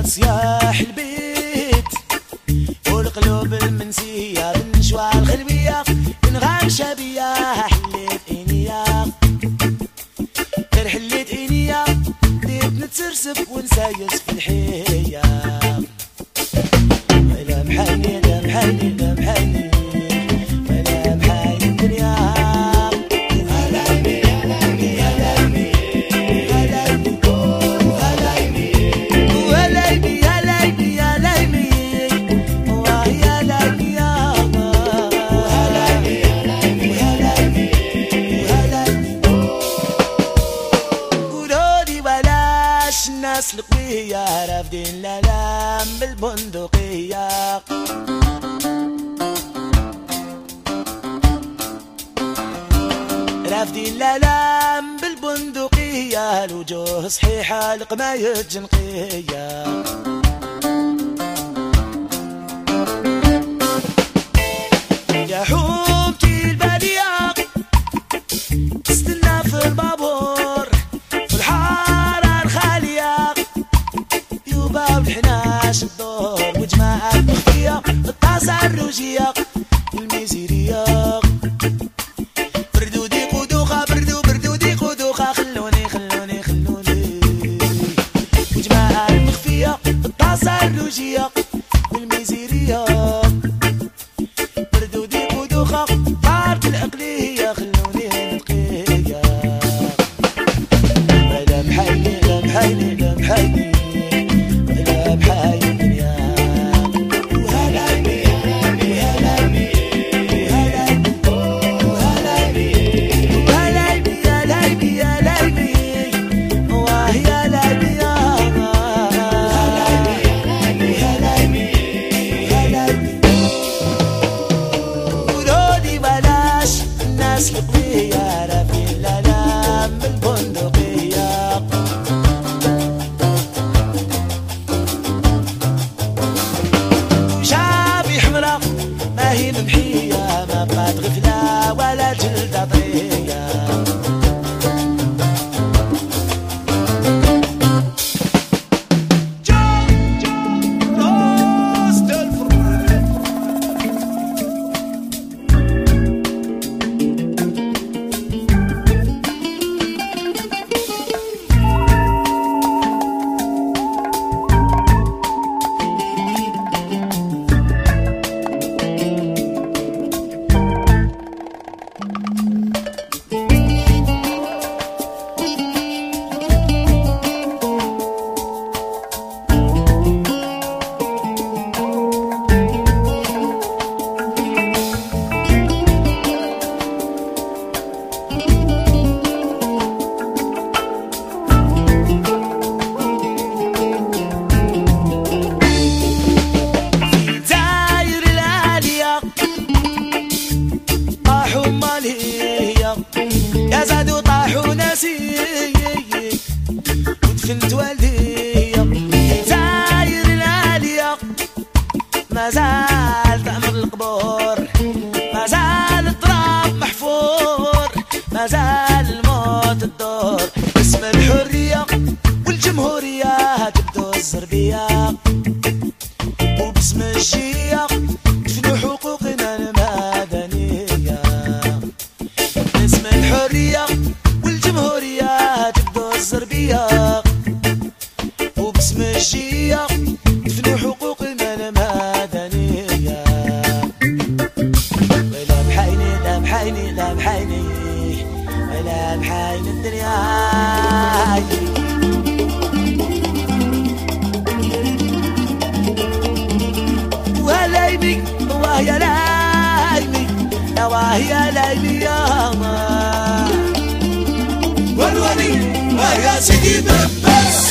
صياح البيت والقلوب المنسية بالنشوى الخلبية انغمشة بيا حليت إنيا غير حليت إنيا بديت نتسرسب ونسايس في الحية ولا محيني لا محيني لا محيني ولا محيني الدنيا الناس القوية رافدين الألام بالبندقية رافدين الألام بالبندقية الوجوه صحيحة القماية جنقية يا حومتي البالية تستنى في البابور في الحارة الخالية يوبا والحناش الدور وجماعة مخفية الطاسة الروجية والميزيرية بردودي قدوخة بردودي قدوخة خلوني خلوني خلوني وجماعة مخفية الطاسة الروجية والميزيرية بردودي قدوخة طارت العقلية خلوني نقية لا محيني لا محيني لا محيني لا محيني الدنيا وهلا بي وهلا بي وهلا بي وهلا بي وهلا بي وهلا بي وهي لا بي وهلا بي وهلا بي ولودي بلاش الناس القوية رافين الألام بالبندقية وشعبي حمرا ما هي ممحية ما بقات غفلة ولا جلدة طرية يا زادوا طاحوا ناسي ودفنت والدي زاير العالية ما زال تعمر القبور ما زال التراب محفور ما زال الموت الدور اسم الحرية والجمهورية تبدو الزربية وباسم الشيعة دفنوا حقوقنا المدنية باسم الحرية والجمهورية تبدو الزربية وباسم الشيعة دفنوا حقوقنا المدنية ولا محيني لا محيني لا محيني ولا محيني الدنيا وهلايبي وهي لايبي وهي لايبي يا ما والولي ويا سيدي بس